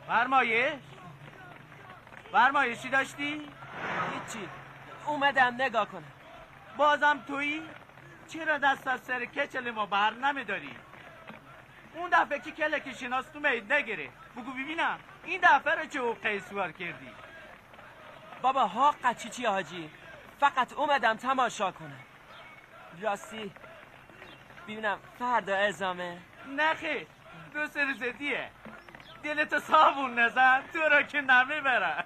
فرمایشی داشتی؟ هیچی، اومدم نگاه کنم. بازم تویی؟ چرا دست از سر کچل ما بر نمیداری؟ اون دفعه که کلکی شناس تو مید نگیره بگو ببینم این دفعه رو چه حقه سوار کردی؟ بابا حق چی حاجی؟ فقط اومدم تماشا کنم. راستی ببینم فردا اعزامه؟ نخیر، 2-3 روز دیه. دلتو صابون نزن تو را که نمیبره.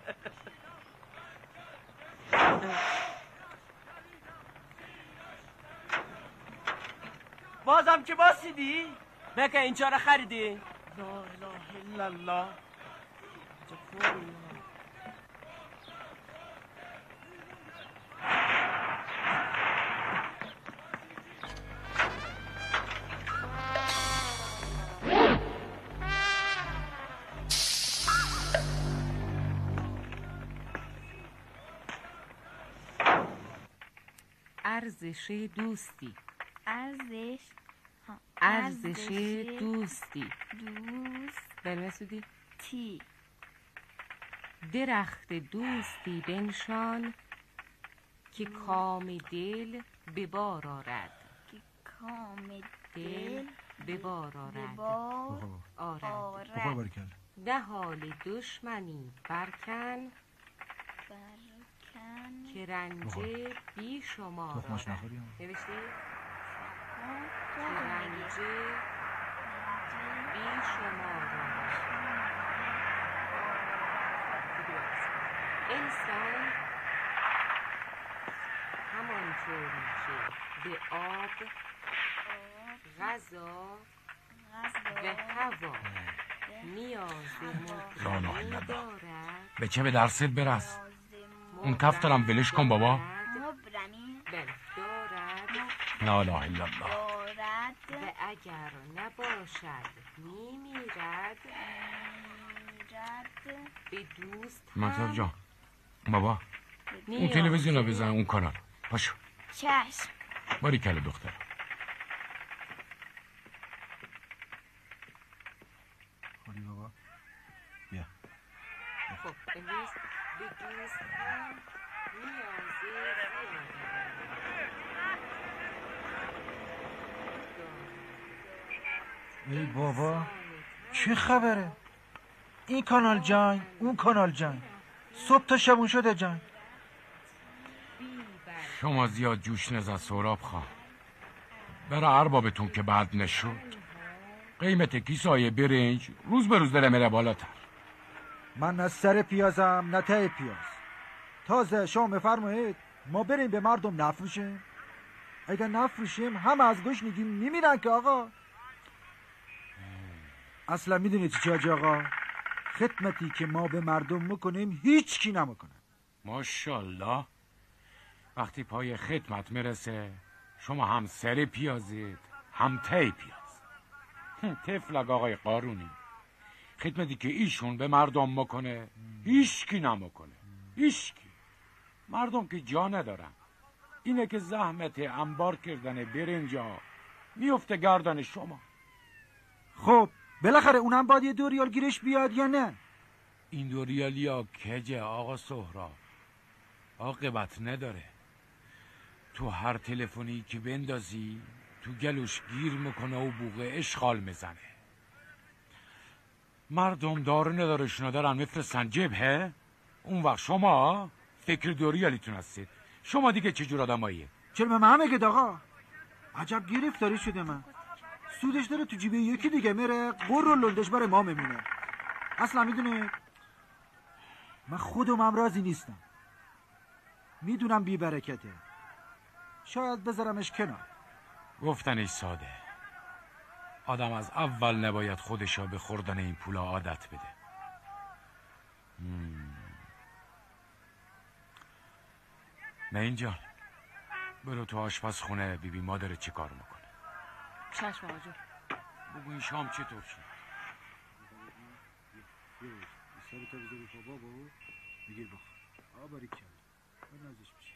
بازم که باسیدی؟ بکه اینجا رو خریدی؟ لا اله الا الله. ارزش دوستی. ارزش دوستی. بلمسودی؟ تی. درخت دوستی بنشان که کام دل به بار آرد. به بار آرد. نه حال دشمنی برکن که رنج بی شمار آرد. نوشتی؟ که رنج بی شمار آرد. انسان همانطوری که به آب، غذا و هوا نیاز مطلقی دارد. به چه به درست برس؟ اون کف دارم ولش کن بابا. لا اله الا الله. و اگر نباشد میمیرد به دوست مکتب جان بابا اون تلویزیون رو بزن اون کانال. پاشو. چشم. باریکلا دختر. خوری بابا بیا. خب بنویس به دوست هم ای بابا چه خبره؟ این کانال جنگ اون کانال جنگ، صبح تا شبون شده جنگ. شما زیاد جوش نزد سهراب خان. برای اربابتون که بعد نشد. قیمت کیسای برنج روز به روز داره میره بالاتر. من نه سر پیازم نه ته پیاز. تازه شما بفرمایید ما بریم به مردم نفروشیم؟ اگر نفروشیم همه از گشنگی میمیرن که آقا. اصلا میدونی چی حاج آقا؟ خدمتی که ما به مردم میکنیم هیچ کی نمیکنه. ماشاءالله. وقتی پای خدمت میرسه شما هم سر پیازید هم ته پیاز. تفلک آقای قارونی. خدمتی که ایشون به مردم میکنه هیچ کی نمیکنه. هیچ کی. مردم که جا ندارن. اینه که زحمت انبار کردن برنجا میفته گردن شما. خب بالاخره اونم باید یه 2 ریال گیرش بیاد یا نه؟ این 2 ریالیا کجه آقا سهراب. عاقبت نداره. تو هر تلفنی که بندازی تو گلوش گیر میکنه و بوغه اشغال میزنه. مردم داره ندارشونا دارن میفرستن جبهه. اون وقت شما فکر 2 ریالیتون هستید. شما دیگه چجور آدماییه؟ چرا به من میگید آقا؟ عجب گرفتاری شده من. سودش داره تو جیبه یکی دیگه میره قر و لندش برای ما میمونه. اصلا میدونی من خودم هم راضی نیستم. میدونم بی برکته. شاید بذارمش کنار. گفتنش ساده. آدم از اول نباید خودشا به خوردن این پولا عادت بده. نه اینجا برو تو آشپزخونه ببین مادر چی کار میکنه. چشم آقا جون. بگو این شام چطور شد؟ سرتا بذاری تو بابا بگیر بخور. آباری کل نازش میشه.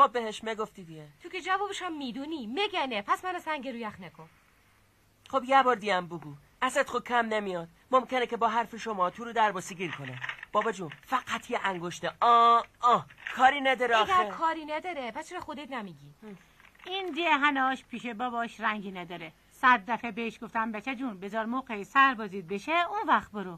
خب بهش میگفتی دیگه. تو که جوابشم میدونی، میگنه، پس منو سنگ رو یخ نکن. خب یه بار دیگه هم بگو. ازت خود کم نمیاد. ممکنه که با حرف شما تو رو درباسی گیر کنه. بابا جون فقط یه انگشته کاری نداره اگر آخه. کاری نداره پس چرا خودت نمیگی؟ این دهناش پیش باباش رنگی نداره. 100 دفعه بهش گفتم بچه جون بذار موقع سربازیت بشه اون وقت برو.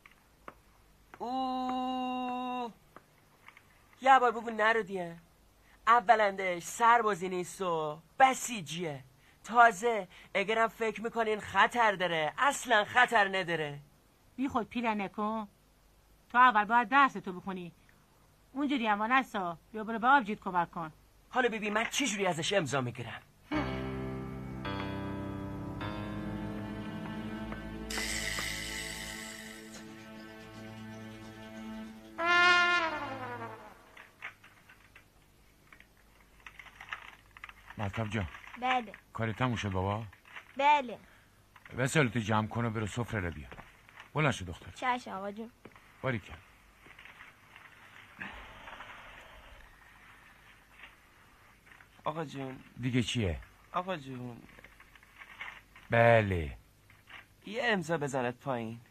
یه بار بگو نرو دیگه. اولندش سربازی نیست و بسیجیه. تازه اگرم فکر میکنین خطر داره، اصلا خطر نداره. بی خود پیله نکن. تو اول باید درس تو بخونی. اونجوری هم نسا بیا برو به آبجیت کمک کن. حالا ببین من چه جوری ازش امضا میگیرم. مطلب جان بله کاری تموم شد بابا؟ بله وسایلتو جمع کن و برو سفره رو بیار. بلند شو دختر. چشم آقا جون. باریکن. آقا جون. دیگه چیه؟ آقا جون بله. یه امضا بزنت پایین.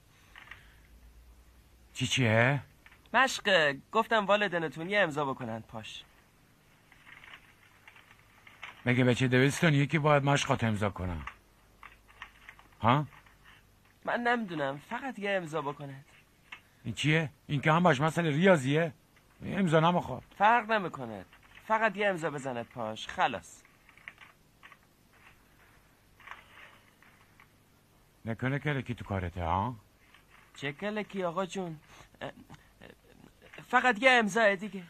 چیه؟ مشقه. گفتم والدینتون یه امضا بکنن پاش. مگه بچه دوستانیه که باید مشقات امضا کنم؟ ها؟ من نمیدونم، فقط یه امضا بکنه. این چیه؟ این که همش مسئله ریاضیه؟ امضا نمیخواد. فرق نمیکنه، فقط یه امضا بزنت پاش خلاص. نکنه کلکی تو کارته ها؟ چه کلکی آقا جون؟ فقط یه امضا دیگه.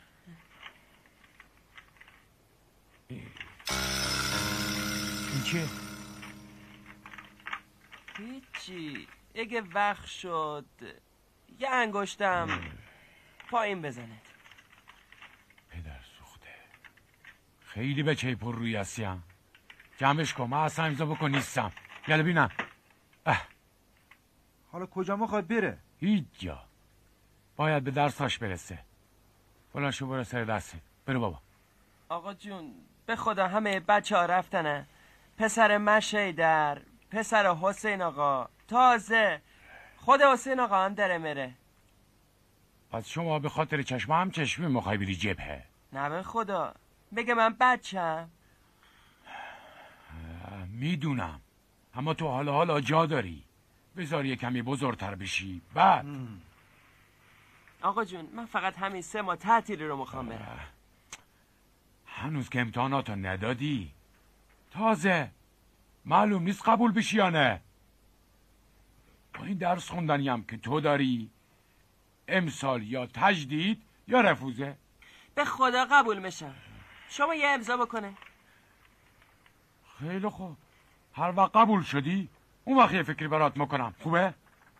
این چیه؟ هیچی. اگه وقت شد یه انگشتم پایین بزنه. پدر سوخته. خیلی بچه پر روی هستیم. جمعش کن. من اصلا امضا بکن نیستم. یالا بینم. حالا کجا میخواد بره؟ هیچ جا. باید به درساش برسه. بلند شو برو سر دسته. برو بابا. آقا جون به خدا همه بچه ها رفتنه. پسر مشیدر، پسر حسین آقا، تازه خود حسین آقا هم داره میره. پس شما به خاطر چشم هم چشمی میخوای بری جبهه؟ نه به خدا. بگه من بچم. میدونم. اما تو حالا جا داری. بذار یه کمی بزرگتر بشی. بعد آقا جون من فقط همین 3 ماه تعطیلی رو میخوام برم. هنوز که امتحاناتو ندادی. تازه معلوم نیست قبول بشی یا نه. با این درس خوندنی هم که تو داری امسال یا تجدید یا رفوزه. به خدا قبول میشم. شما یه امضا بکنه. خیلی خوب. هر وقت قبول شدی اون وقت یه فکری برات میکنم. خوبه؟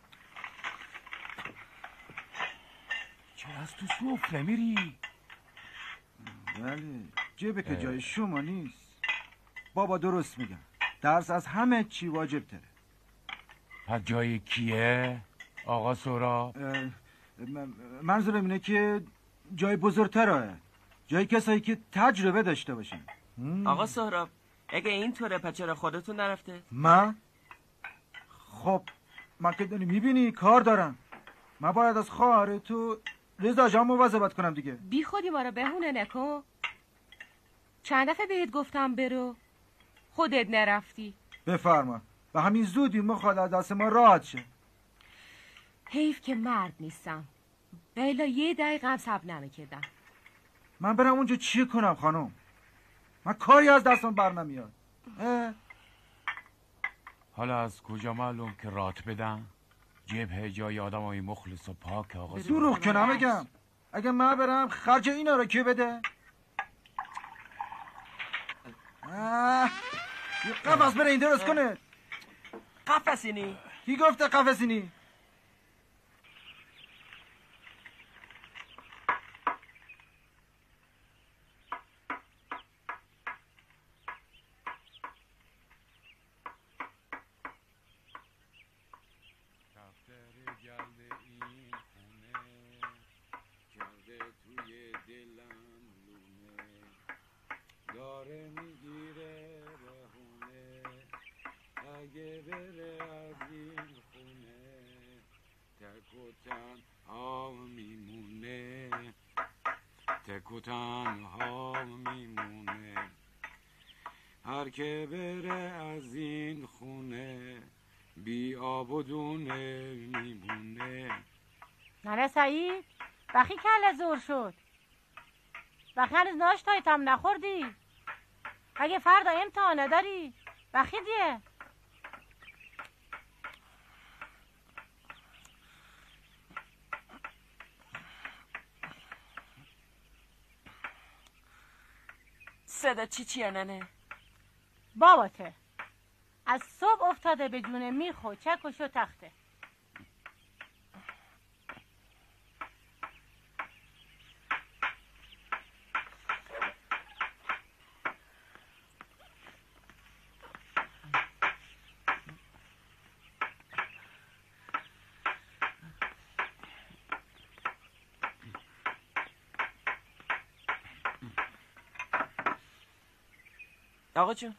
چرا از تو سفره میری؟ بله جبه که جای شما نیست. بابا درست میگم. درس از همه چی واجب تره. پس جای کیه؟ آقا سورا؟ منظورم اینه که جای بزرگتره. جای کسایی که تجربه داشته باشن. آقا سهراب اگه اینطوره پس چرا خودتون نرفته؟ من؟ خب من که داری میبینی کار دارم. من باید از خواهر تو رضا جان مواظبت کنم دیگه. بی خودی ما رو بهونه نکن. چند دفعه بهت گفتم برو خودت نرفتی. بفرما. و همین زودی میخواد از دست ما راحت شه. حیف که مرد نیستم. بیلا یه دقیقه هم صبر نمیکردم. من برم اونجا چی کنم خانم؟ من کاری از دستم بر نمیاد. حالا از کجا معلوم که رات بدن؟ جبهه جای آدم های مخلص و پاک آقا سورا. دروغ که نمیگم. اگه من برم خرج اینا رو کی بده؟ یه قفص بره این درست کنه. قفصینی؟ کی گفته قفصینی؟ پاره میگیره بهونه اگه بره از این خونه تک و تنها میمونه تک و تنها میمونه هر که بره از این خونه بی آب و دونه میمونه. نره سعید بخی کله زور شد. بخی هنوز ناشتایت هم نخوردی. اگه فردا امتحانه داری بخی دیه. صدا چیه ننه؟ باباته از صبح افتاده به جون میخ و چکش و تخته. آقا جون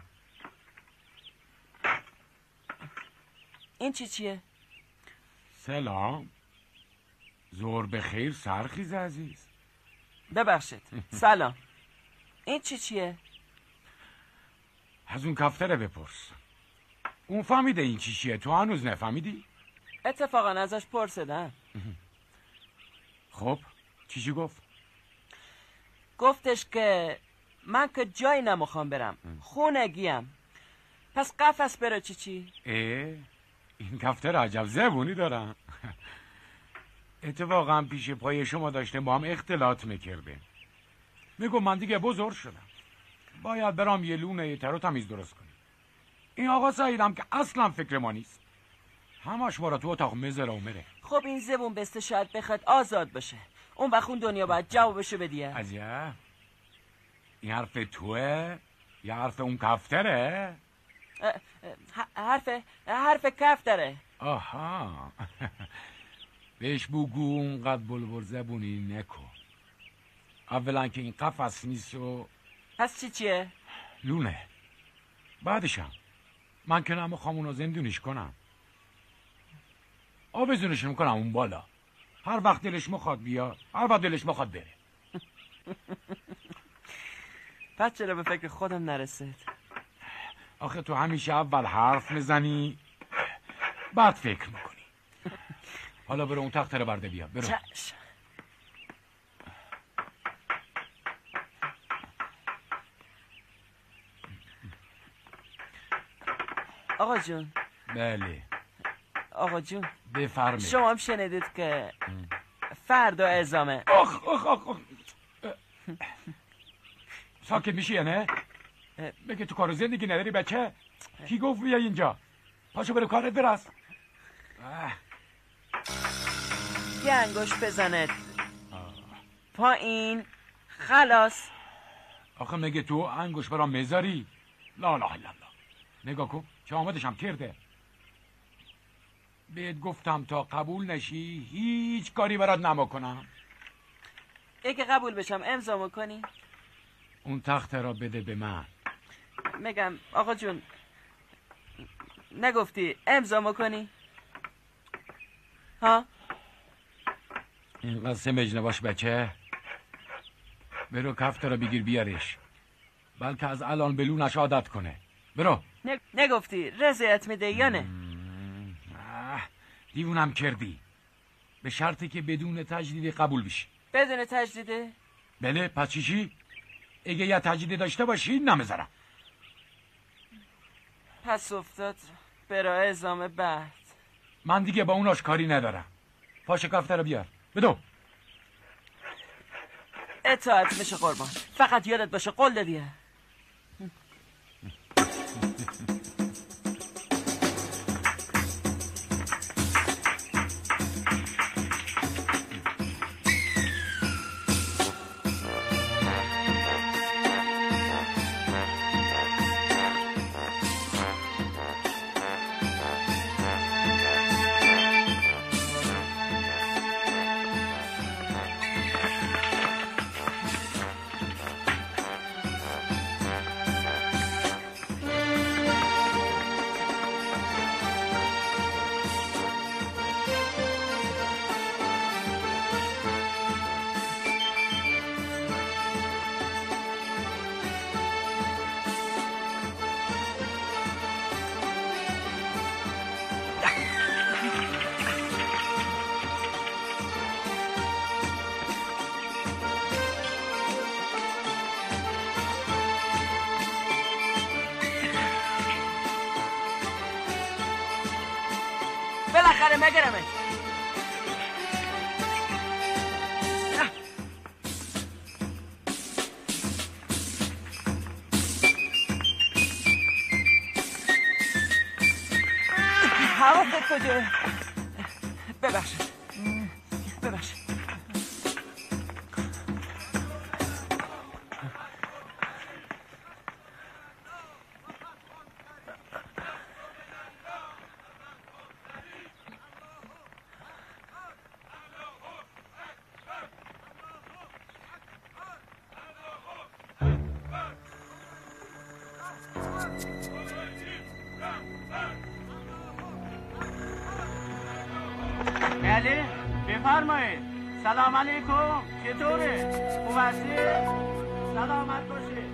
این چیه؟ سلام زور بخیر سرخیز عزیز. ببخشید سلام این چیه؟ از اون کفتره بپرس. اون فهمیده این چیه، تو هنوز نفهمیدی؟ اتفاقا ازش پرسیدم. خب چی گفت؟ گفتش که من که جایی نمیخوام برم خونگیم. پس قفس بره چی؟ این کفتر عجب زبونی دارن. اتفاقا پیش پای شما داشته با هم اختلاط میکرده. میگو من دیگه بزرگ شدم باید برام یه لونه تر و تمیز درست کنیم. این آقا سعیدم که اصلا فکر ما نیست، همش ما را تو اتاق میذاره و میره. خب این زبون بسته شاید بخواد آزاد بشه، اون وقت اون دنیا باید جوابشو بدیه. عجب این حرف توه یا حرف اون کفتره؟ حرف کفتره. آها بهش بگو اونقدر بلبل زبونی نکن. اولا که این قفص نیست و پس چیه؟ لونه. بعدشم من که نمیخوام اونو زندونیش کنم، آویزونش میکنم اون بالا، هر وقت دلش میخواد بیا هر وقت دلش میخواد بره. پس چرا به فکر خودم نرسید؟ آخه تو همیشه اول حرف میزنی بعد فکر میکنی. حالا برو اون تخته رو برده بیا. برو. چشم. آقا جون. بله آقا جون بفرمایید. شما هم شنیدید که فردا اعزامه. آخ آخ آخ آخ. ساکت میشی یا نه؟ بگه تو کار زندگی نداری بچه؟ کی گفت بیا اینجا؟ پاشو برو کارت برس. یه انگوش بزنید پایین خلاص. آخه مگه تو انگوش برام میذاری؟ لا لا لا. نگاه کن چه آمدشم کرده. بهت گفتم تا قبول نشی هیچ کاری برات نمیکنم. اگه قبول بشم امضا میکنی؟ اون تخته را بده به من. میگم آقا جون نگفتی امضا میکنی؟ ها؟ اینقدر سمج نباش بچه. برو کفته را بگیر بیارش، بلکه از الان بلونش عادت کنه. برو. نگفتی رضایت میده یا نه؟ دیوونم کردی. به شرطی که بدون تجدید قبول بشی. بدون تجدیده؟ بله پس چی؟ اگه یه تجدید داشته باشی نمیذارم. پس افتاد برای اعزام بعد. من دیگه با اوناش کاری ندارم. پاش کفته رو بیار. بدو. اطاعت میشه قربان، فقط یادت باشه قول دادیه. پسر مگرمه. حواست کجا؟ ببخشید. بله بفرمایید. سلام علیکم. چطوره؟ خوب هستی؟ سلامت باشید.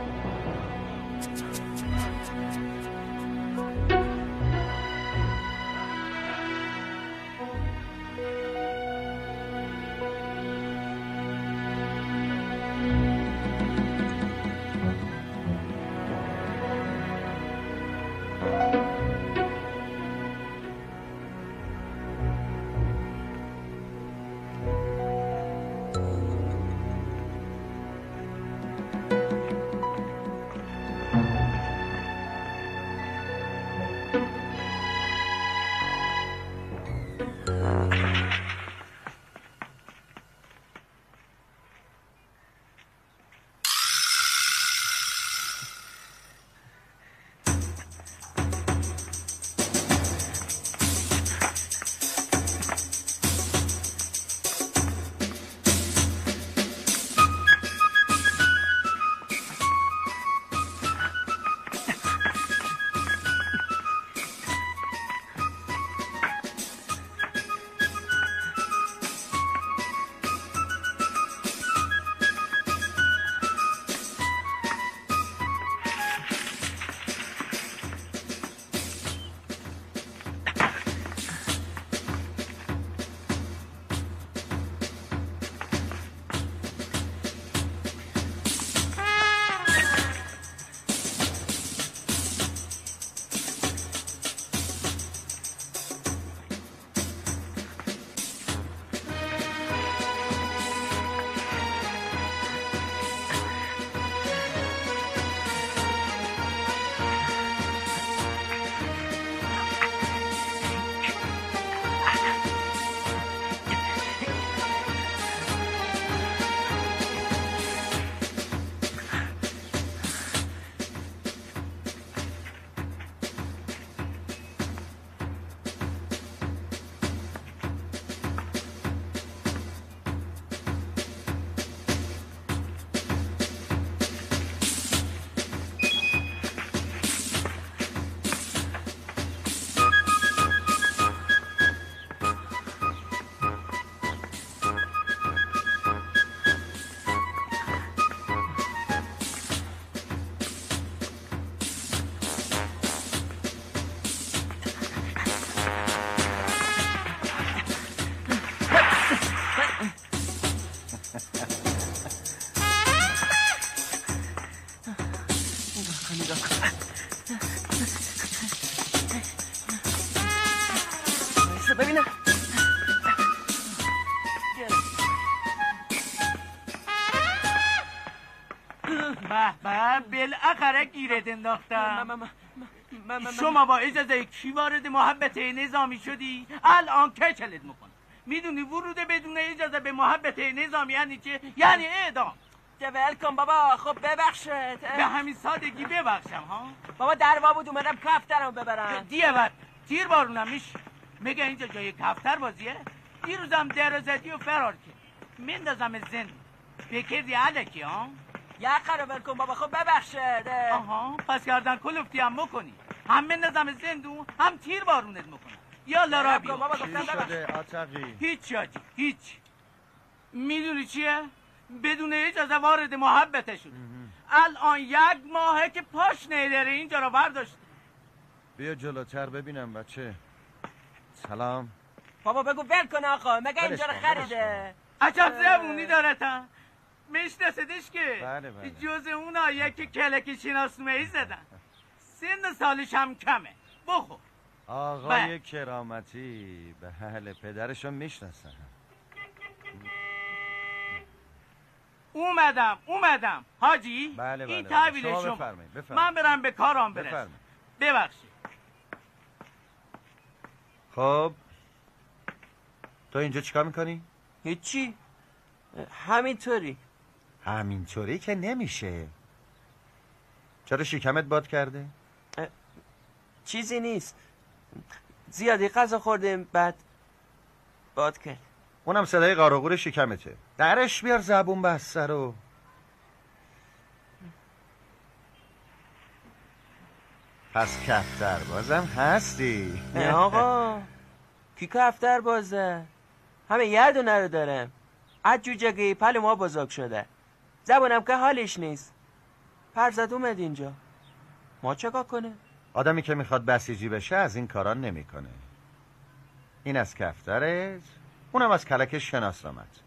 ببینم. به به بالاخره گیرت انداختم. شما با اجازه کی وارد محبت نظامی شدی؟ الان کچلت میکنم. میدونی ورود بدون اجازه به محبت نظامی یعنی چه؟ یعنی اعدام. ول کن بابا. خب ببخشید. به همین سادگی ببخشم ها؟ بابا دروا بود اومدم کفترم ببرم. دیوت تیر بارونم میشه. میگه اینجا جای کفتر بازیه؟ دیروزم در زدی و فرار کرد. مندازم زندون. بکردی علکی ها؟ یقه رو ول کن بابا. خب ببخشید. آها پس گردن کلفتی هم بکنی. هم مندازم زندون هم تیر بارونت میکنم. یالا را بیا. بابا گفتم شده آتقی؟ هیچ آجی هیچ. میدونی چیه؟ بدون اجازه وارد محبته شد. الان 1 ماهه که پاش نداره اینجا رو برداشت. بیا جلوتر ببینم بچه. سلام. بابا بگو ول کن آقا. مگه اینجا رو خریده؟ عجب زبونی داره تا. میشناسدش که بله بله. جز اونایی که کلکی شناسنامه‌ای زدن. سن سالش هم کمه. بخور. آقای کرامتی به اهل پدرشو میشناسن. اومدم حاجی. بله این بله تحویل شما شما. بفرمایید. من برم به کارم برسم. بفرمایید. ببخشید. خب تو اینجا چیکار میکنی؟ هیچی، همینطوری. همینطوری که نمیشه. چرا شکمت باد کرده؟ چیزی نیست، زیادی غذا خوردیم بعد باد کرد. اونم صدای قاروغور شکمته. درش بیار زبون بسته رو. پس کفتر بازم هستی؟ نه آقا، کی کفتر بازه؟ همه یه دونه رو دارم. از جوجگی پل ما بزرگ شده، زبونم که حالش نیست. پرزد اومد اینجا، ما چکار کنه؟ آدمی که میخواد بسیجی بشه از این کارا نمیکنه. این از کفترت، اونم از کلک شناسنامت.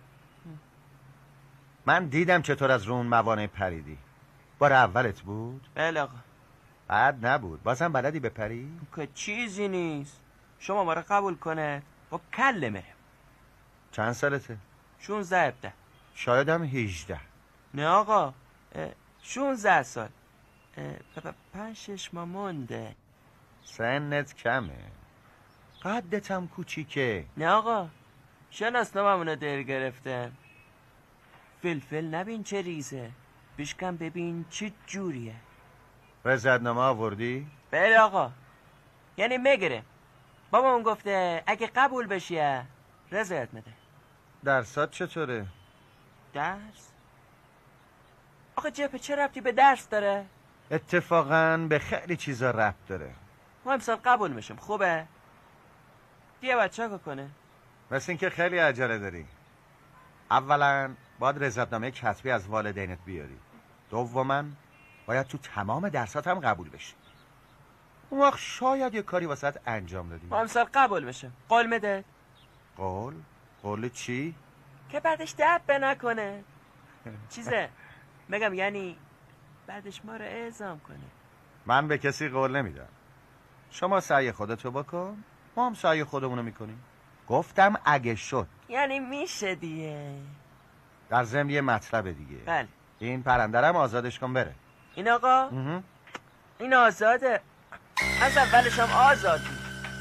من دیدم چطور از رون موانع پریدی. بار اولت بود؟ بله آقا. بد نبود. بازم بلدی بپری؟ که چیزی نیست، شما ما رو قبول کنه با کله میرم. چند سالته؟ 16 شایدم 18. نه آقا، 16 سال. 5-6 ماه مونده. سنت کمه، قدت هم کوچیکه. نه آقا، شناسنامه‌مونو دیر گرفتم. فلفل نبین چه ریزه، بشکن ببین چه جوریه. رضایتنامه آوردی؟ بله آقا، یعنی میگیرم. بابا اون گفته اگه قبول بشی رضایت میده. درسات چطوره؟ درس؟ آخه جپه چه ربطی به درس داره؟ اتفاقاً به خیلی چیزا ربط داره. ما امسال قبول میشم، خوبه؟ دیگه بچه ها کنه؟ مثل این که خیلی عجله داری. اولاً باید رضایتنامه کتبی از والدینت بیاری. دوماً باید تو تمام درسات هم قبول بشی. اون وقت شاید یه کاری واسط انجام دادی. ما امسال قبول میشم، قول میده؟ قول؟ قول چی؟ که بعدش دب نکنه. چیزه میگم، یعنی بعدش ما رو اعزام کنه. من به کسی قول نمیدم. شما سعی خودتو بکن، ما هم سعی خودمونو میکنیم. گفتم اگه شد. یعنی میشه دیگه. در ضمن یه مطلب دیگه. بله. این پرندرم آزادش کن بره. این آقا؟ این آزاده، از اولش هم آزاد بود.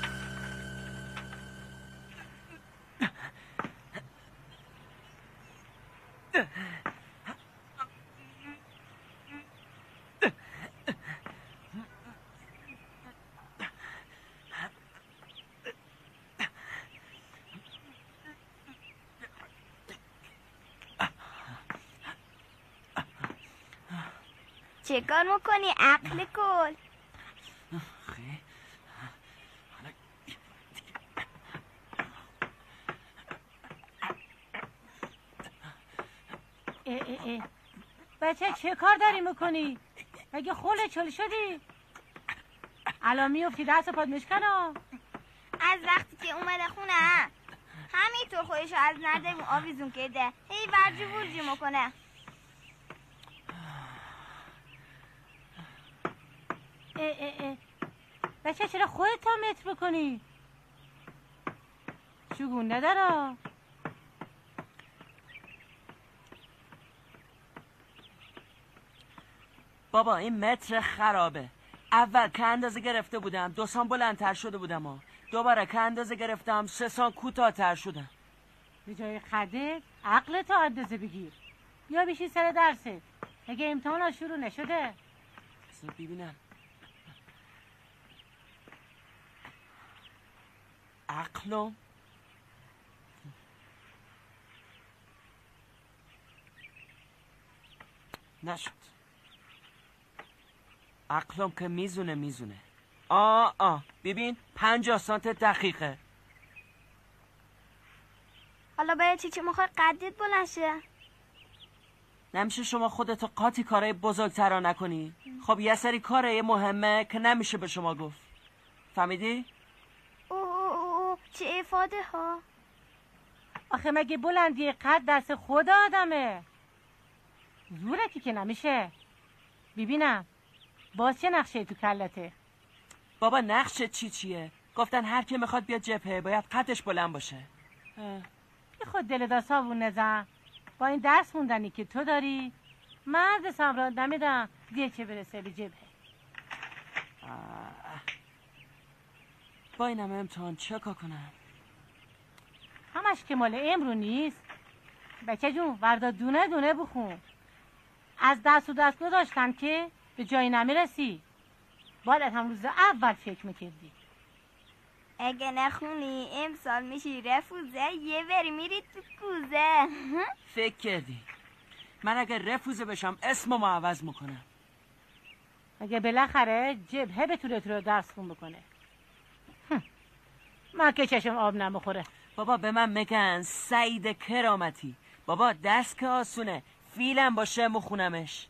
چه کار میکنی عقل کل؟ بچه چه کار داری میکنی؟ مگه خوله چل شدی؟ الان میفتی دست پاد مشکنم. از وقتی که اومده خونه همینطور خودشو از نردمون آویزون کرده، هی ورجی ورجی میکنه. بچه چرا خودت تا متر بکنی؟ شگون نداره. بابا این متر خرابه. اول که اندازه گرفته بودم 2 سان بلندتر شده بودم ها. دوباره که اندازه گرفتم 3 سان کوتاه‌تر شدم. به جای خدت عقلتو اندازه بگیر یا بشین سر درست. اگه امتحان شروع نشده بذار ببینم. عقلم نشد. عقلم که میزونه. ببین 50 سانت دقیقه. حالا برای چی میخوای قدت بلند شه؟ نمیشه شما خودتو قاطی کارهای بزرگترا نکنی؟ خب یه سری کاره مهمه که نمیشه به شما گفت. فهمیدی؟ اوه چه افاده ها. آخه مگه بلندی قد دست خود آدمه؟ زورکی که نمیشه. ببینم باز چه نقشه تو کلته؟ بابا نقش چیه؟ گفتن هر کی میخواد بیاد جبهه باید قدش بلند باشه. بی خود دل داساوون نزن. با این درس خوندنی که تو داری مرد سمران نمیدم دیگه چه برسه به جبهه. با اینم امتحان چه کار کنم؟ همش که مال امرو نیست. بچه جون وردا دونه دونه بخون. از دست و دست گذاشتن که به جایی نمیرسی. باید هم روز اول فکر میکردی. اگه نخونی امسال میشی رفوزه یه بری میری تو کوزه. فکر کردی من اگه رفوزه بشم اسممو عوض میکنم. اگه بالاخره جبهه بتونه تو رو درس خون بکنه. من که چشم آب نمیخوره. بابا به من میگن سعید کرامتی. بابا درس که آسونه، فیلم باشه مخونمش.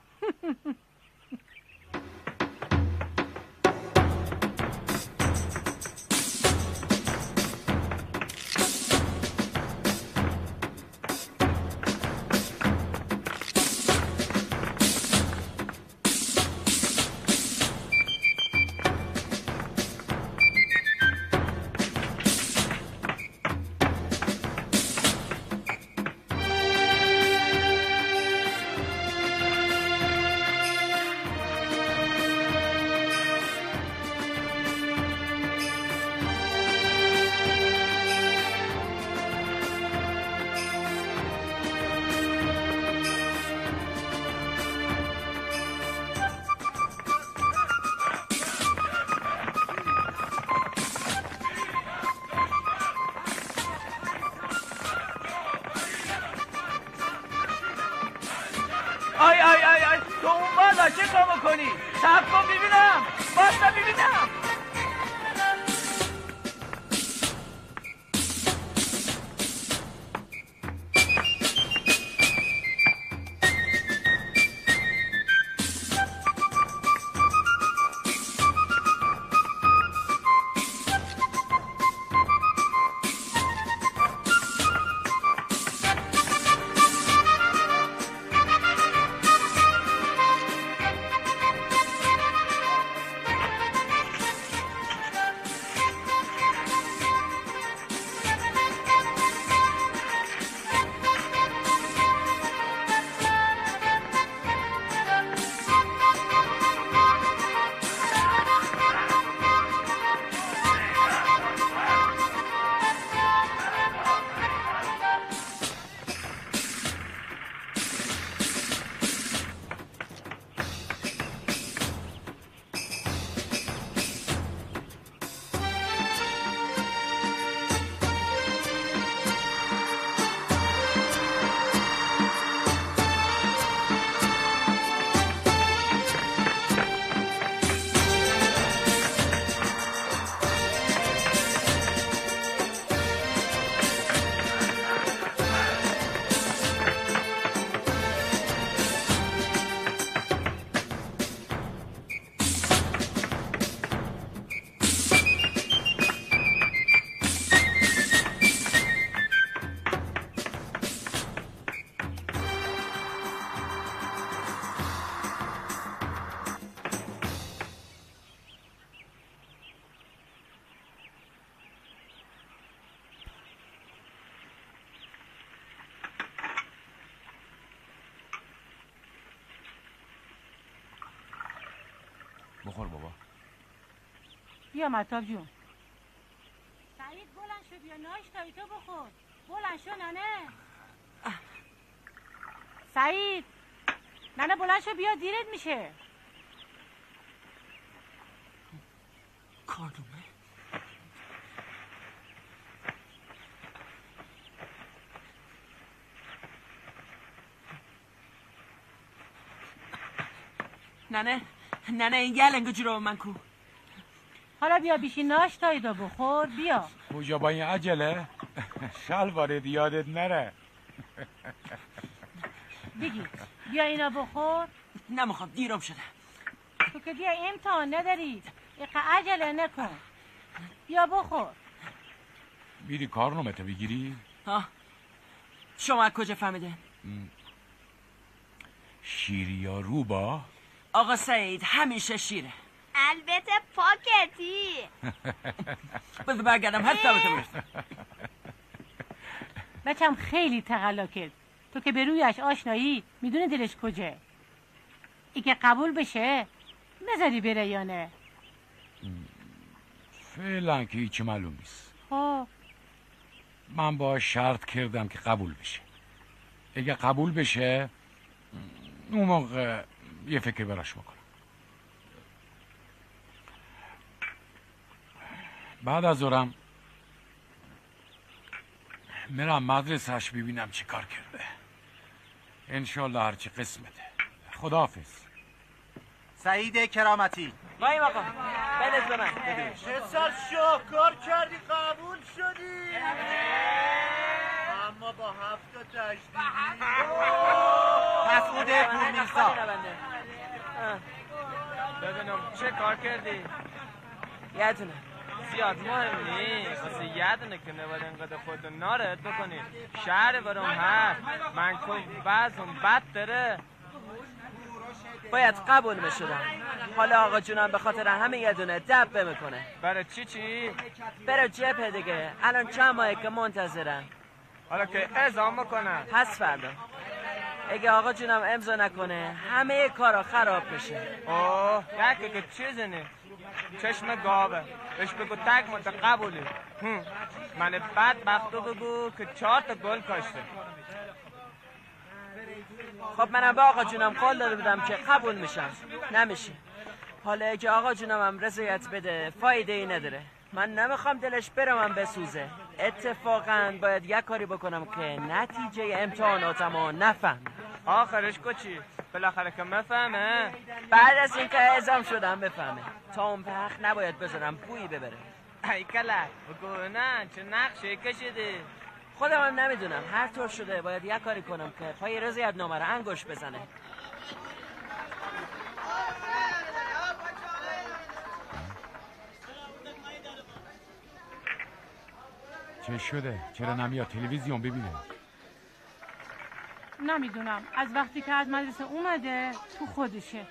آی تو اون بالا چه کار میکنی؟ صبر کن ببینم، باستا ببینم. بخور بابا. بیا مطاب جون. سعید بلند شو بیا ناشتایی تو بخور. بلند شو ننه. سعید ننه بلند شو بیا دیرت میشه. کارنامه نه این گلنگو جورو من کو. حالا بیا بیشی ناشتایی دو بخور بیا. کجا با این عجله؟ شلوارت یادت نره. بگی بیا اینا بخور. نمیخوام دیرم شده. تو که بیا امتحان نداری. اینقدر عجله نکن. بیا بخور. میری کارنامه‌تو بگیری؟ ها شما از کجا فهمیدین؟ شیری یا روبا؟ آقا سعید همیشه شیره. البته پاکتی. بذار برگردم هر ثابتم بشتم. بچم خیلی تقلا کرد. تو که به رویش آشنایی میدونی دلش کجه. ای که قبول بشه بذاری بره یا نه؟ فعلا که هیچی معلوم نیست. خب من با شرط کردم که قبول بشه. اگه قبول بشه اون موقع یه فکر براش بکنم. بعد از ظهرم میرم مدرسهش ببینم چی کار کرده. انشالله هرچی قسمته. خداحافظ. سعید کرامتی. وای آقا بنز به من. پسر شاهکار کردی قبول شدی. اما با 7 تجدیدی. مسعود پورمیرزا. ببینم چه کار کردی؟ یه دونه زیاد مهم نیست. واسه یه دونه که نباید انقدر خودتو نارد بکنی. شهر برام هست. من که وضعم بد داره. باید قبول میشدم. حالا آقا جونم به خاطر همه یه دونه دب میکنه. برای چی؟ برای جبهه دیگه. الان چند ماهه که منتظرم. حالا که اعزام میکنن پس فردا اگه آقا جونم امضا نکنه همه کارا خراب بشه. اوه تکه که چیزی نی چشم گاوه. بهش بگو تک متقبولی. من بدبختو بگو که 4 تا گل کاشته. خب منم به آقا جونم قول داده بودم که قبول میشم. نمیشه. حالا اگه آقا جونم هم رضایت بده فایده ای نداره. من نمیخوام دلش برم بسوزه. اتفاقا باید یک کاری بکنم که نتیجه امتحاناتمو نفهم. آخرش کچی؟ بالاخره که مفهمه. بعد از این که اعزام شدم بفهمه. تا اون وقت نباید بذارم بویی ببره. ای کلک بگو نه چه نقشه کشیدی؟ خودم هم نمیدونم. هر طور شده باید یک کاری کنم که پای رضایت نامه رو انگشت بزنه. چه شده؟ چرا نمیاد تلویزیون ببینه؟ نمیدونم. از وقتی که از مدرسه اومده تو خودشه.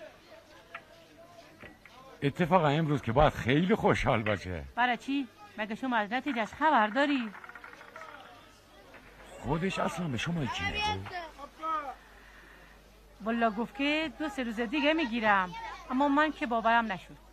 اتفاقا امروز که باید خیلی خوشحال باشه. برای چی؟ مگه شما از نتیجهش خبر داری؟ خودش اصلا به شما چی نگو؟ والا گفت که 2-3 روز دیگه میگیرم. اما من که باورم نشد.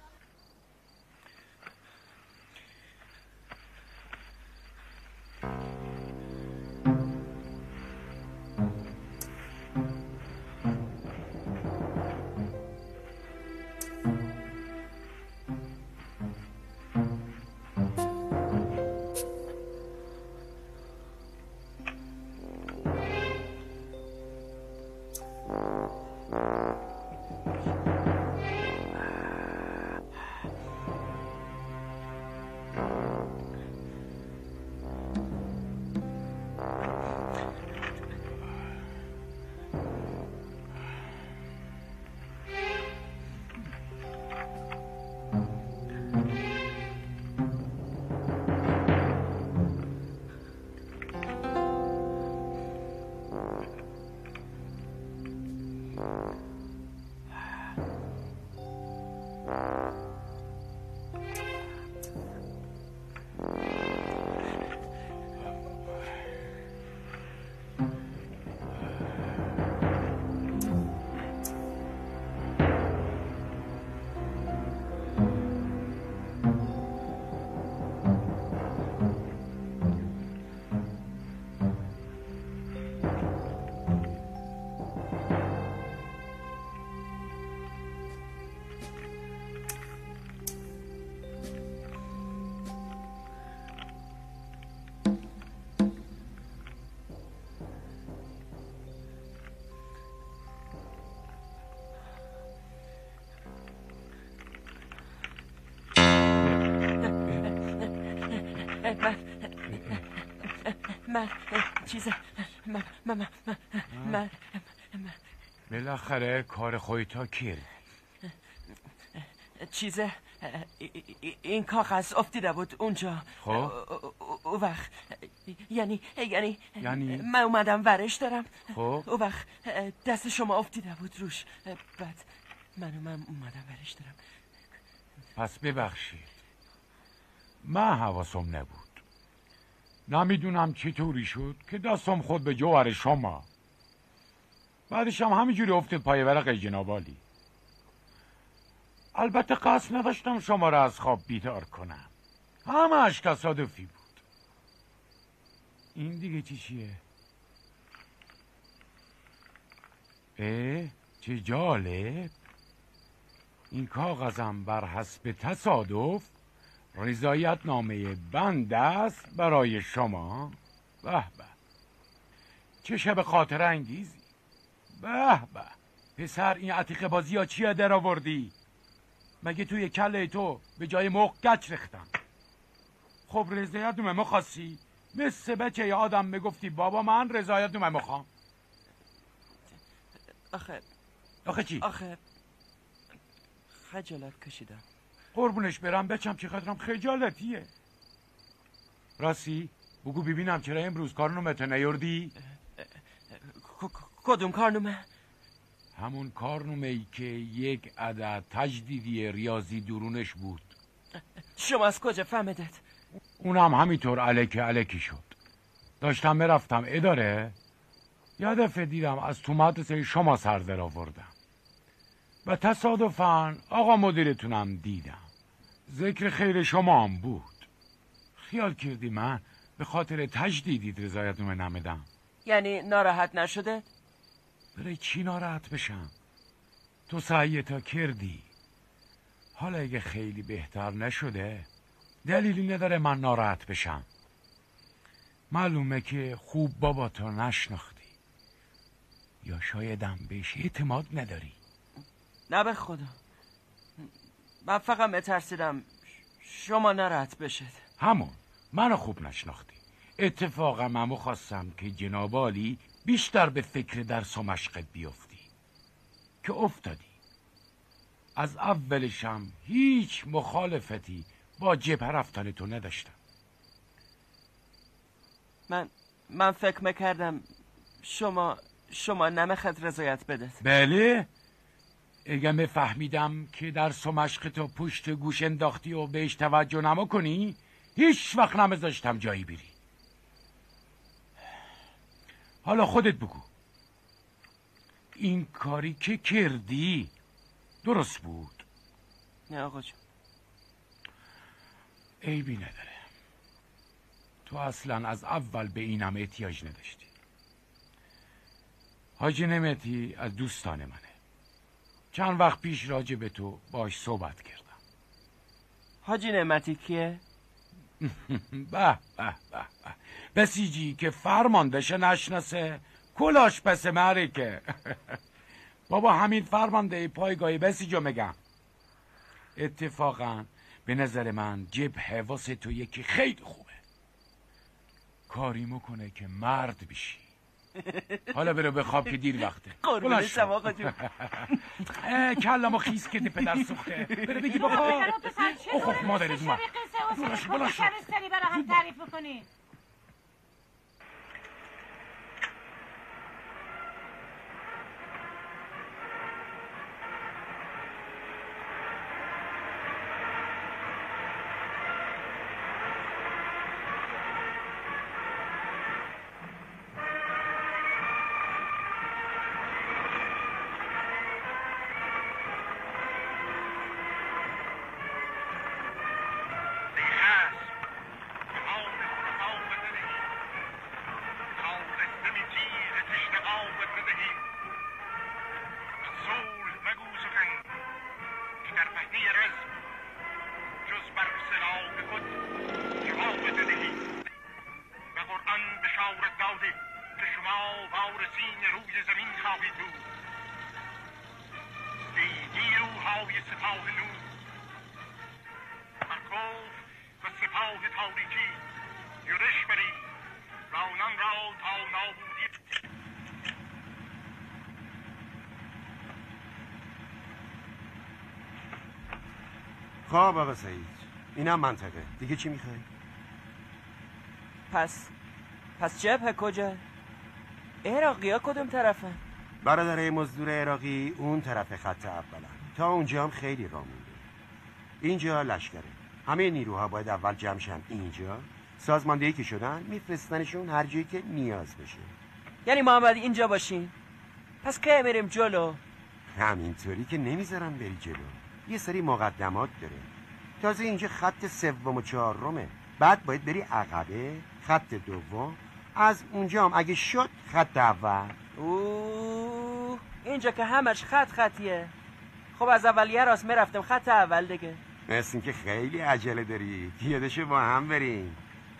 من بالاخره کار خودتا کردی. چیزه این کاغذ افتیده بود اونجا. خب او وقت یعنی یعنی من اومدم ورش دارم. خب او وقت دست شما افتیده بود روش. بعد من اومدم ورش دارم. پس ببخشید، من حواسم نبود. نمیدونم چطوری شد که دستم خود به جوهر شما. بعدش هم همینجوری افتاد پای ورق جنابالی. البته قصد نداشتم شما را از خواب بیدار کنم. همه‌اش تصادفی بود. این دیگه چیه؟ چه جالب. این کاغذم بر حسب تصادف رضایت نامه بنده است برای شما. به به، چه شب خاطر انگیزی. به به پسر، این عتیقه بازی ها چیه در آوردی؟ مگه توی کله تو به جای مخ گچ ریختم؟ خب رضایت نامه میخواستی؟ مثل بچه ی آدم میگفتی بابا من رضایت نامه میخوام. آخه چی؟ آخه خجالت کشیدم. قربونش برم بچم چقدرم خجالتیه. راستی بگو ببینم چرا امروز کارنامه تو نیوردی؟ کدوم کارنامه؟ همون کارنامه ای که یک عدد تجدیدی ریاضی درونش بود. شما از کجا فهمیدید؟ اونم همینطور الکی شد. داشتم میرفتم اداره، یه دفعه دیدم از تو مدرسه شما سر در آوردم و تصادفاً آقا مدیرتونم دیدم. ذکر خیر شما هم بود. خیال کردی من به خاطر تجدیدی رضایت نامه نمیدم. یعنی ناراحت نشده؟ برای چی ناراحت بشم؟ تو سعیتا کردی. حالا اگه خیلی بهتر نشده دلیلی نداره من ناراحت بشم. معلومه که خوب بابا تو نشناختی یا شایدم بهش اعتماد نداری. نه به خدا، من فقط مترسیدم شما ناراحت بشید. همون، منو خوب نشناختی. اتفاقا من خواستم که جناب عالی بیشتر به فکر درس و مشقت بیافتی که افتادی. از اولشم هیچ مخالفتی با جبهه رفتن تو نداشتم. من فکر میکردم شما نمیخواد رضایت بدید. بله، اگه میفهمیدم که درس و مشق تو پشت گوش انداختی و بهش توجه نما کنی هیچ وقت نمیذاشتم جایی بری. حالا خودت بگو، این کاری که کردی درست بود؟ نه آقا جون، عیبی نداره. تو اصلا از اول به اینم احتیاج نداشتی. حاجی نعمتی از دوستان منه. چند وقت پیش راجع به تو باش صحبت کردم. حاجی نعمتی کیه؟ به بسیجی که فرماندهش نشناسه کلاش پس معرکه. بابا همین فرمانده پایگاه بسیجو میگم. اتفاقا به نظر من جبهه واسه تو یکی خیلی خوبه. کاری میکنه که مرد بشی. حالا برو بخواب که دیر وقته. قربون شما آقا جون. کلمو خیس کردی پدر سوخته. برو بگی بخواب. اوه مادرت اومد. بلاش برای هم تعریف بکنی. خب آقا سعید، اینم منطقه. دیگه چی میخوای؟ پس جبهه کجا؟ عراقی ها کدوم طرفن؟ برادرای مزدور عراقی اون طرف خط اولن. تا اونجا هم خیلی راه مونده. اینجا لشکره. همه نیروها باید اول جمع شن اینجا. سازماندهی که شدن میفرستنشون هر جایی که نیاز بشه. یعنی محمد اینجا باشین؟ پس که بریم جلو؟ همینطوری که نمیذارن بری جلو. یه سری مقدمات داره. تازه اینجا خط سوم و چهارمه. بعد باید بری عقبه، خط دوم، از اونجا هم اگه شد خط اول. اوه اینجا که همش خطیه. خب از اول یه راست میرفتم خط اول دیگه. مثل این که خیلی عجله داری. یادشو با هم بریم.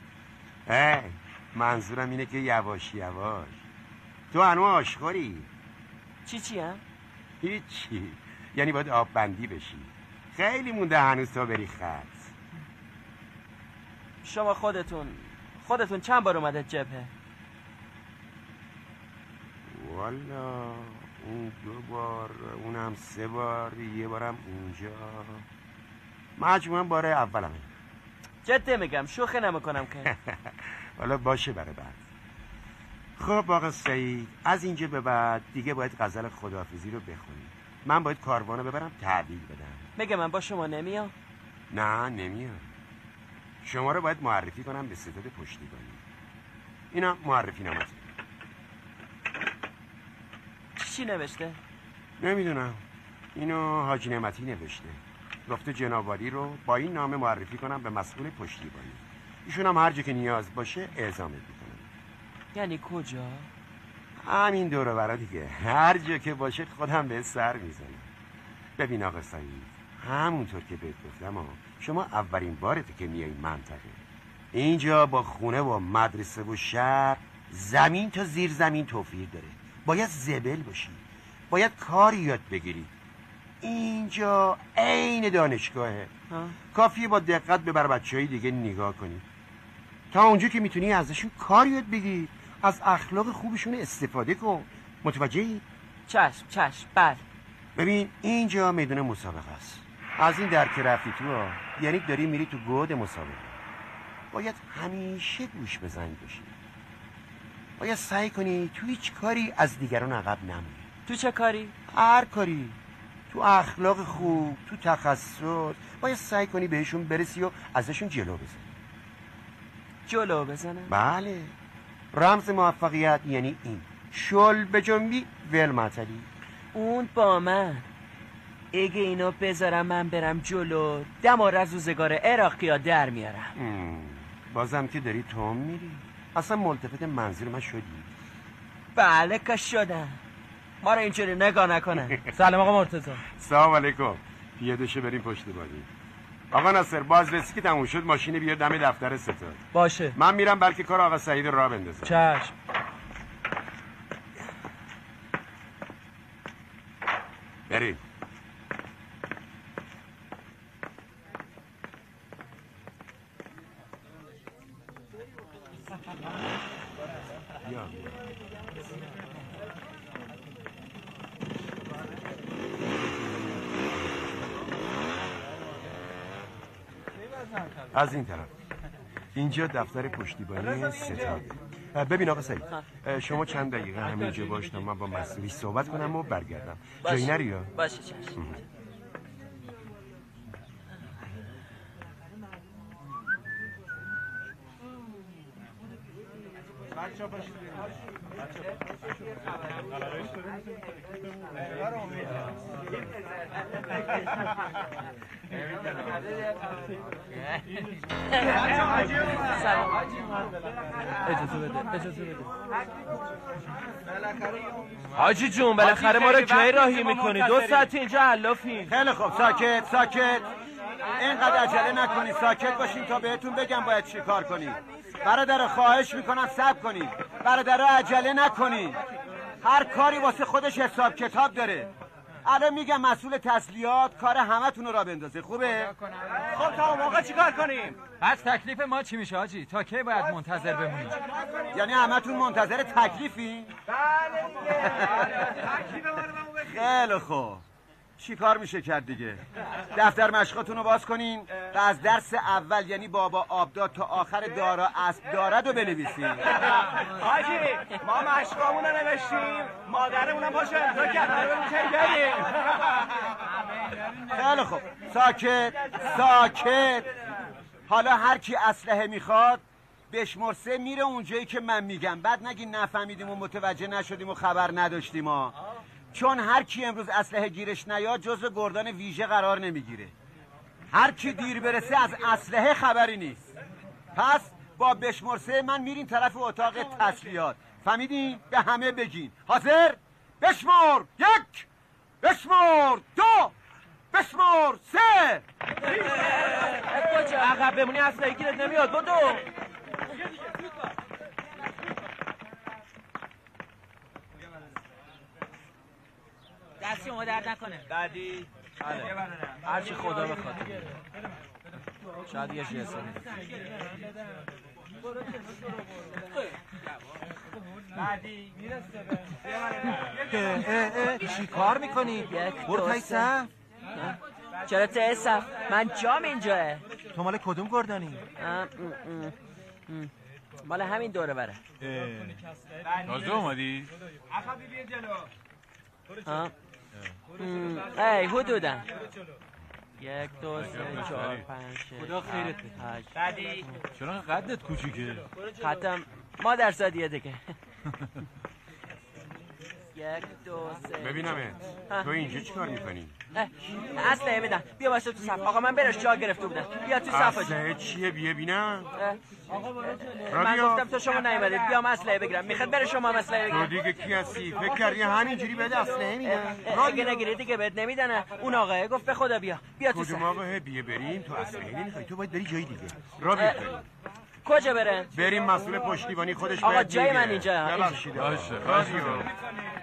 منظورم اینه که یواش یواش. تو هنوز آشخوری. چی هم؟ هیچی. یعنی باید آب بندی بشی. خیلی مونده هنوز تا بری خط. شما خودتون چند بار اومده جبهه؟ والا اون 2 بار، اونم 3 بار، یه بارم اونجا. مجموعاً بار اولمه. جدی میگم، شوخی نمیکنم که. والا باشه برای بعد. خب آقا سعید، از اینجا به بعد دیگه باید غزل خداحافظی رو بخونی. من باید کاروانو ببرم تحویل بدم. میگه من با شما نمیام؟ نه نمیام. شما رو باید معرفی کنم به ستاد پشتیبانی. اینا معرفی نامته. چی نوشته؟ نمیدونم. اینو حاجی نعمتی نوشته. گفته جنابعالی رو با این نامه معرفی کنم به مسئول پشتیبانی. ایشون هم هر جا که نیاز باشه اعزامت میکنم. یعنی کجا؟ همین دور و برا دیگه. هر جا که باشه خودم به سر میزنم. ببین آقا سعید، همونطور که بهت گفتم شما اولین بارته که میای منطقه. اینجا با خونه و مدرسه و شهر زمین تا زیر زمین توفیق داره. باید زبل باشی، باید کاری یاد بگیری. اینجا عین دانشگاهه. کافیه با دقت ببر بچه‌های دیگه نگاه کنی. تا اونجا که میتونی ازشون کار یاد بگیر، از اخلاق خوبشون استفاده کن. متوجهی؟ چشم بله. ببین اینجا میدون مسابقه است. از این در که رفتی تو یعنی داری میری تو گود مسابقه. باید همیشه گوش به زنگ باشی. باید سعی کنی تو هیچ کاری از دیگران عقب نمونی. تو چه کاری؟ هر کاری. تو اخلاق خوب، تو تخصص، باید سعی کنی بهشون برسی و ازشون جلو بزنی. جلو بزنم؟ بله. رمز موفقیت یعنی این: شل به جنبی ول معطلی. اون با من. اگه اینو بذارم من برم جلو، دمار از روزگار عراقیا در میارم. بازم که داری توم میری. اصلا ملتفت منظور من شدی؟ بله که شدم. ما رو اینجوری نگاه نکنن. سلام آقا مرتضی. سلام علیکم. پیاده شو بریم پشتیبانی. آقا ناصر بازرسی که تموم شد ماشین بیار دم دفتر ستاد. باشه. من میرم بلکه کار آقا سعید راه بندازم. چشم. بریم. از این طرف. اینجا دفتر پشتیبانی ستاد. ببین آقا سعید، شما چند دقیقه همینجا باش تا من با مسئولی صحبت کنم و برگردم. جایی نری یا؟ باشه چشم. اجازه بده. حاجی جون بالاخره ما رو کی راهی میکنی؟ 2 ساعت اینجا علافیم. خیلی خوب ساکت. اینقدر عجله نکنید، ساکت باشین تا بهتون بگم باید چی کار کنید. برادر خواهش میکنم صبر کنید. برادر عجله نکنید. هر کاری واسه خودش حساب کتاب داره. الان میگم مسئول تسلیحات کار همتون رو را بندازه. خوبه؟ خب تا اون موقع چیکار کنیم؟ پس تکلیف ما چی میشه حاجی؟ تا کی باید منتظر بمونیم؟ یعنی همتون منتظر تکلیفی؟ بله. خیلی خوب. چی کار میشه کرد دیگه؟ دفتر مشقاتون رو باز کنین و از درس اول یعنی بابا آبداد تا آخر دارا اسب دارد رو بنویسین. حاجی ما مشقامون رو نوشتیم، مادرمونم پاشو امضا کرد. بریم. خیلی خوب ساکت ساکت. حالا هر کی اسلحه میخواد بشمر 3 میره اونجایی که من میگم. بعد نگین نفهمیدیم و متوجه نشدیم و خبر نداشتیم ها. چون هر کی امروز اسلحه گیرش نیاد جزو گردان ویژه قرار نمیگیره. هر کی دیر برسه از اسلحه خبری نیست. پس با بشمر 3 من میرین طرف اتاق تسلیحات. فهمیدین؟ به همه بگین. حاضر؟ بشمر 1 بشمر 2 بشمر 3. کجا عقب بمونی اسلحه گیرت نمیاد. بدو. دستی ما درد نکنه. بعدی هرچی خدا بخواد. شاید یه جیسه بعدی چی کار میکنی؟ برو تای صف. چرا ته صف؟ من جام اینجاه. تو مال کدوم گردانی؟ مال همین دوره بره. تازه اومدی؟ عقبی بیا جلو. ای حدودا 1 2 3 4 5 6 خدا خیرت بده. بعدی چرا قدت کوچیکه؟ ختم ما در سادیه دیگه. 1 2 3 ببینمت تو اینجا چی کار میکنی؟ اسلحه میدن. بیا واسه تو صف. آقا من برش جا گرفته بودم. بیا تو صف. اسلحه چیه؟ بیا بینم. من گفتم تو شما نیومدید بیام اسلحه بگیرم. میخواد بره شما هم اسلحه تو بگیرم. دیگه کی هستی؟ فکر کردی همینجوری بده اسلحه میدن؟ اگه نگیری دیگه بهت نمیدن. اون آقا گفت به خدا بیا تو صف. کدوم آقا؟ بیا بریم. تو اسلحه نمیخوای، تو باید بری جای دیگه. را بیا کجا برن؟ بریم مسئول پشتیبانی خودش آقا باید جای بگه. من اینجا. ببخشید. باشه. رادیو